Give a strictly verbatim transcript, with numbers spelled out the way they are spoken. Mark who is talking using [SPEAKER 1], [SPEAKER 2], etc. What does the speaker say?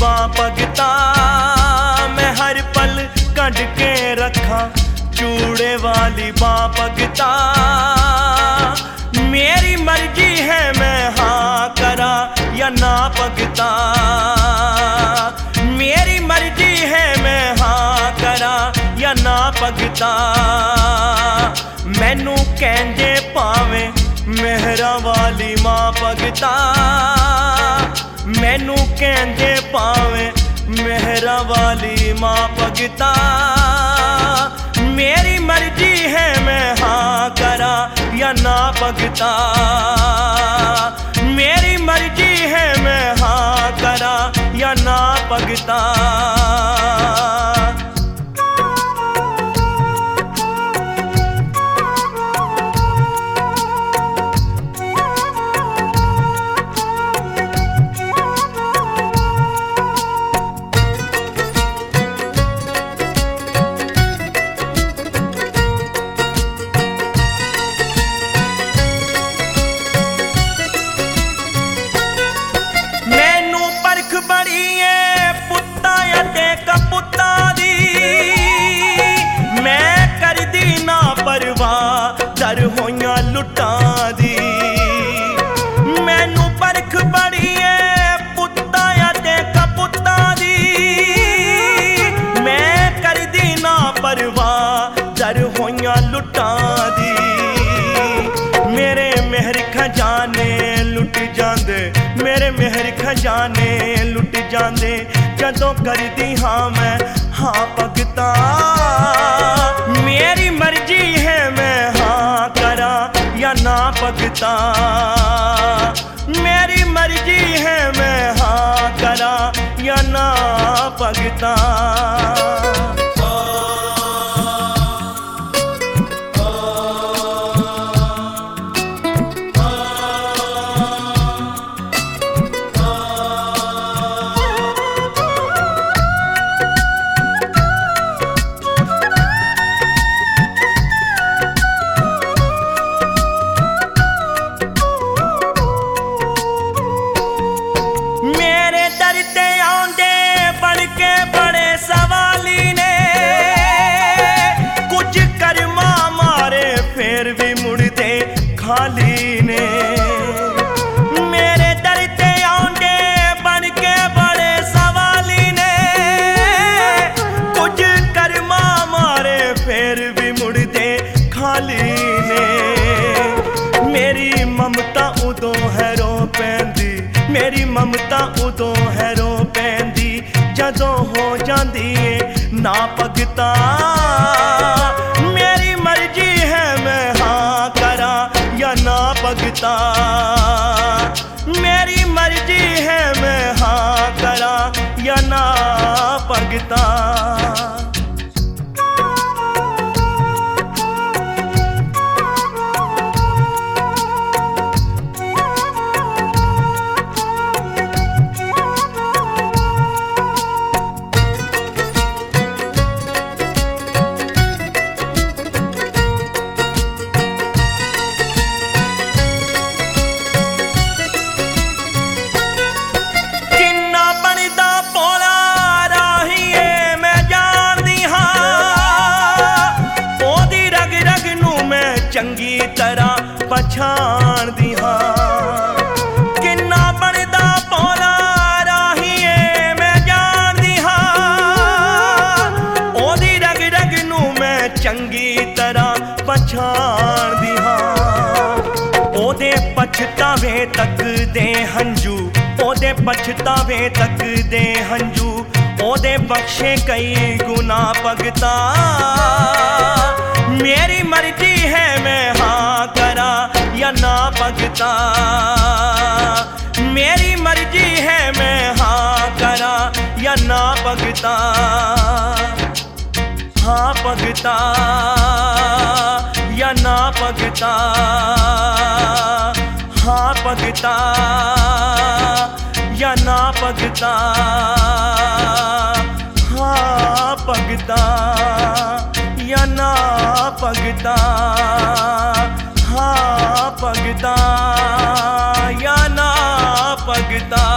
[SPEAKER 1] मां भगता मैं हर पल कढ़ के रखा चूड़े वाली मां भगता मेरी मर्जी है मैं हाँ करा या ना भगता मेरी मर्जी है मैं हाँ करा या ना भगता मैनू कहंदे पावे मेहरा वाली मां भगता मैनू कहंदे पावे मेहरा वाली मां भगता मेरी मर्जी है मैं हाँ करा या ना भगता मेरी मर्जी है मैं हाँ करा या ना भगता दर होइयां लुटां दी मैनू परख बड़ी है पुत्ता ते कपुत्ता दी मैं कर दी ना परवाह दर होइयां लुटां दी मेरे मेहर खजाने लुट जांदे मेरे मेहर खजाने लुट जांदे जदों कर दी हाँ मैं हाँ भगता मेरी मर्जी है मैं हाँ करा या ना भगता मेरी मर्जी है मैं हाँ करा या ना भगता खाली ने मेरे दर ते आउंदे बन के बड़े सवाली ने कुछ कर्मा मारे फिर भी मुड़दे खाली ने मेरी ममता उदों है रो पैंदी मेरी ममता उदों है रो पैंदी जदों हो जांदी है ना भगता मेरी मर्जी है मैं हाँ करा या ना भगता मेरी मर्जी है मैं हाँ करा या ना भगता चंगी तरह पछाण दी हाँ किन्ना बनदा पौला राहीए मैं जान दी हाँ ओदी रग रग नू मैं चंगी तरह पछाण दी हाँ ओदे पछतावे तक दे हंजू ओदे पछतावे तक दे हंजू ओदे बख्शे कई गुना भगता मेरी मर्जी है मैं हाँ करा या ना भगता मेरी मर्जी है मैं हाँ करा या ना भगता हाँ भगता या ना भगता हाँ भगता या ना भगता हाँ भगता या ना भगता हाँ भगता या ना भगता।